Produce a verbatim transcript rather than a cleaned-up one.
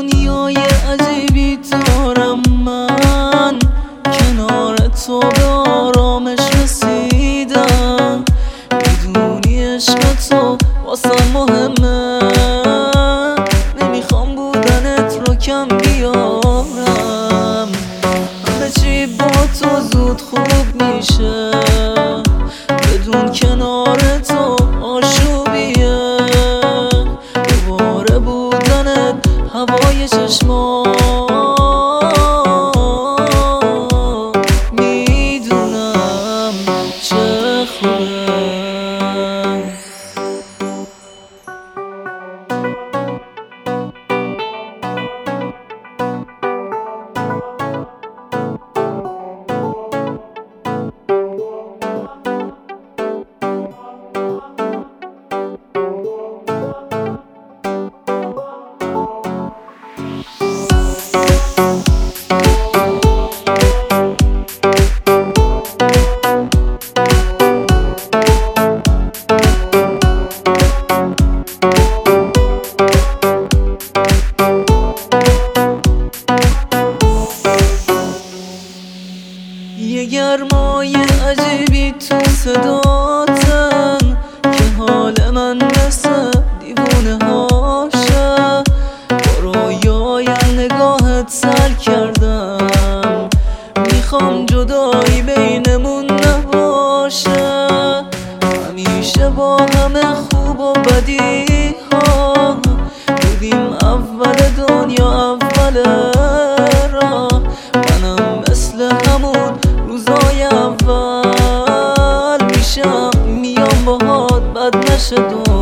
دنیای عجیبی دارم من، کنار تو به آرامش رسیدم. میدونی عشق تو واسم مهمه، نمیخوام بودنت رو کم بیارم. همه چی با تو زود خوب میشه، بدون کنار تو آشوبیه. دوباره بودنت هوای چشما، میدونم چه خوبه. یه گرمای عجیبی تو صداتن که حال من مثل دیوونه هاشه. با رویای نگاهت سر کردم، میخوام جدایی بینمون نباشه. همیشه با همه خوب و بدی ها بودیم، اول دنیا اول راه. منم مثل همون روزای اول میشم، میام باهات بد نشه.